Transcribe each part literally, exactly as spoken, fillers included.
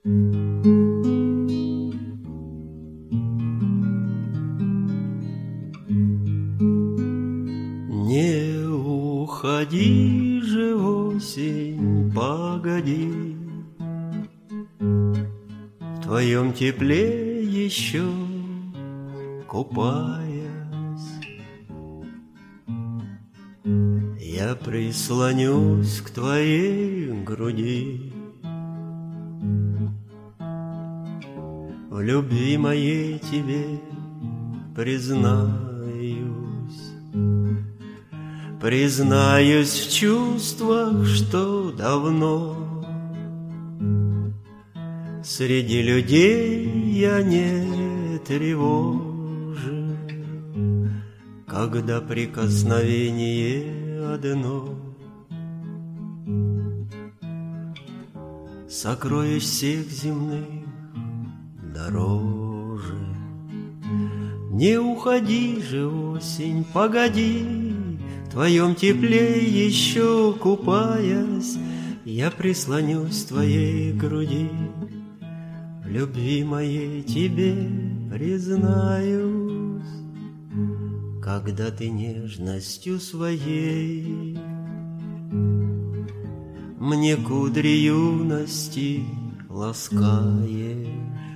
Не уходи же, осень, погоди, в твоем тепле еще купаясь, я прислонюсь к твоей груди. В любви моей тебе признаюсь, признаюсь в чувствах, что давно среди людей я не тревожу, когда прикосновение одно сокровищ всех земных дороже. Не уходи же, осень, погоди, в твоем тепле еще купаясь, я прислонюсь к твоей груди. В любви моей тебе признаюсь, когда ты нежностью своей мне кудри юности ласкаешь,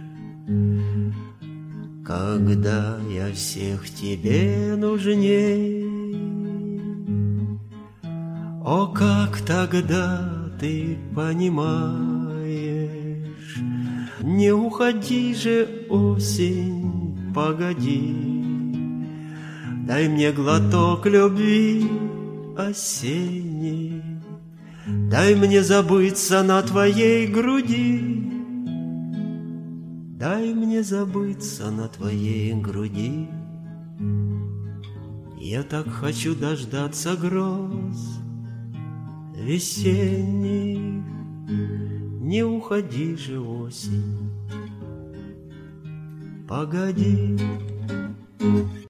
когда я всех тебе нужней. О, как тогда ты понимаешь, не уходи же, осень, погоди, дай мне глоток любви осенней, дай мне забыться на твоей груди, дай мне забыться на твоей груди. Я так хочу дождаться гроз весенних, не уходи же, осень, погоди.